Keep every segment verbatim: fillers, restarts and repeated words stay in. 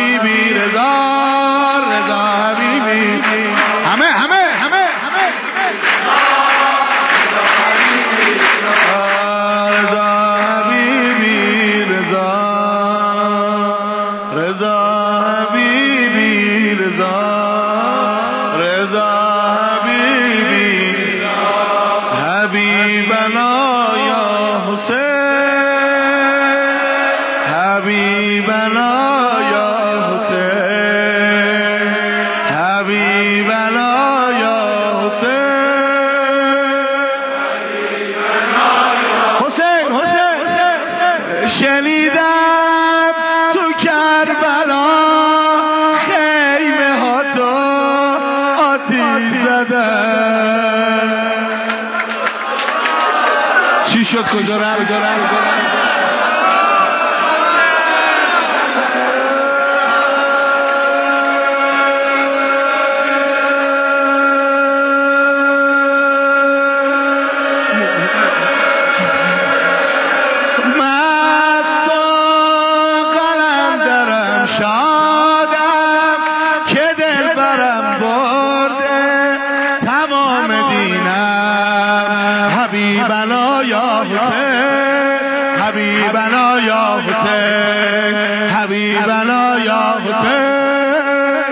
حبیبی رضا رضا حبیبی همه همه همه همه رضا حبیبی رضا رضا حبیبی رضا رضا حبیبی حبیبنا یا حسین حبیبنا یا حسین حبیبنا یا حسین حسین حسین شنیدم تو کربلا خیمه ها تو آتیش زدن چی شد کجا رفت کجا رفت شادم که دل برم برده تمام دینم حبیبنا یا حسین حبیبنا یا حسین حبیبنا یا حسین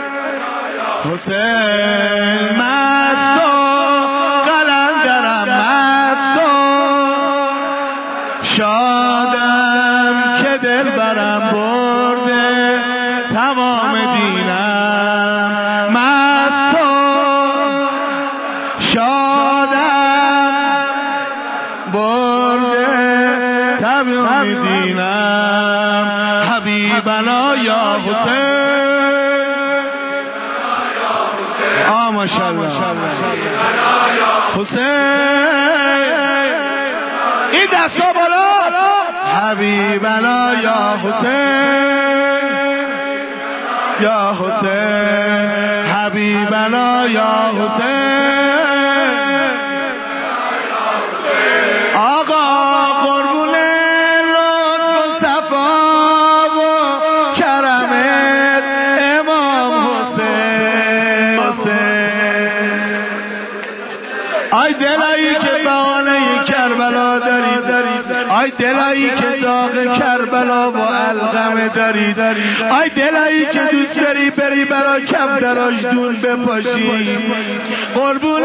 حسین مست و قلندرم مست و شادم که دل برم برده تمام دینم مست و شادم برده تمام دینم حبیبنا یا حسین آه ماشاءالله حسین این دستا بالا حبیبنا یا حسین یا حسین حبیبنا یا حسین آقا قربون لطف و صفا و کرمت امام حسین حسین آی دلایی که بهانه کربلا داری آی دلایی که داغ کربلا و علقم داری آی دلایی که دوست داری بری برا کفتراش دون بپاشی قربون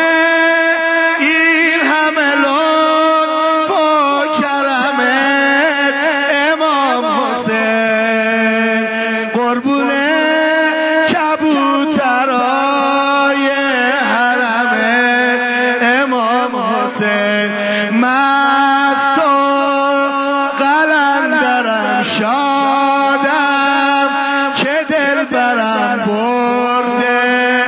این همه لطف و کرمت امام حسین قربون کبوترای حرم امام حسین مست و قلندرم شادم که دل برم برده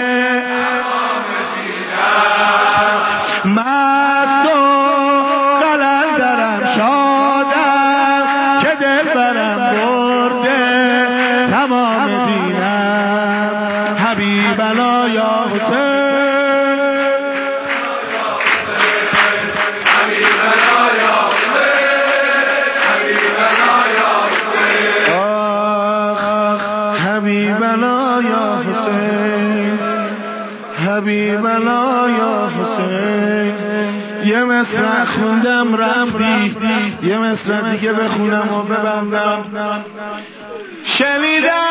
مست و قلندرم شادم که دل برم برده تمام دینم حبیبنا یا حسین حبیبنا یا حسین حبیبنا یا حسین یه مصرع خوندم رفتی یه مصرع دیگه بخونم و ببندم شنیدم